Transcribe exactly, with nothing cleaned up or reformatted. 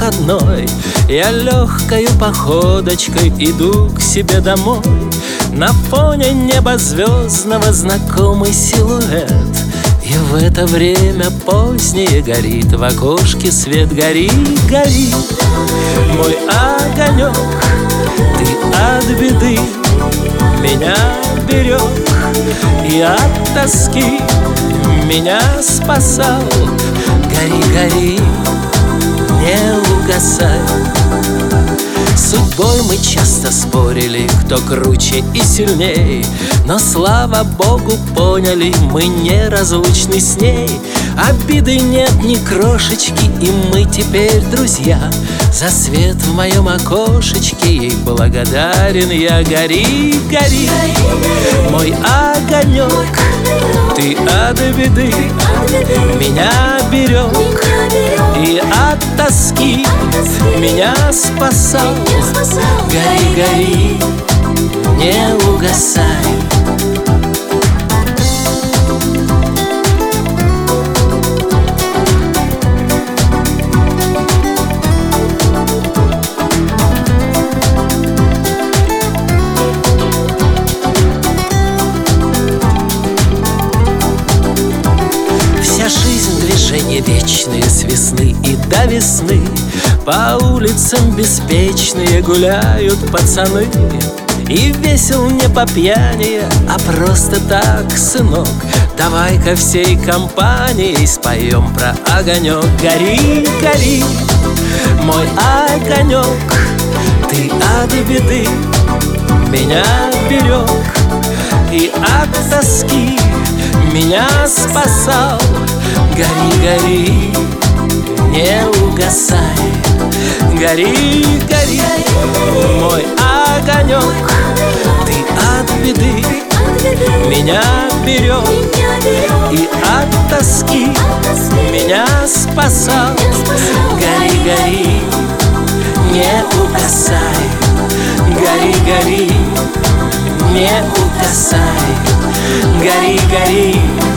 выходной я легкою походочкой иду к себе домой. На фоне неба звездного знакомый силуэт, и в это время позднее горит в окошке свет. Гори, гори, мой огонек, ты от беды меня берег и от тоски меня спасал. Гори, гори, не угасай. С судьбой мы часто спорили, кто круче и сильней, но, слава Богу, поняли, мы неразлучны с ней. Обиды нет ни крошечки, и мы теперь друзья. За свет в моем окошечке ей благодарен я. Гори, гори, мой огонек, ты от беды меня берег и от тоски меня спасал. Гори, гори, не угасай. Вся жизнь движения вечные, с весны и до весны. По улицам беспечные гуляют пацаны, и весел не по пьяни, а просто так, сынок. Давай-ка всей компанией споем про огонек. Гори, гори, мой огонек, ты от беды меня берег и от тоски меня спасал. Гори, гори, не угасай. Гори, гори, мой огонек, ты от беды меня берег и от тоски меня спасал. Гори, гори, не угасай. Гори, гори, не угасай. Гори, гори,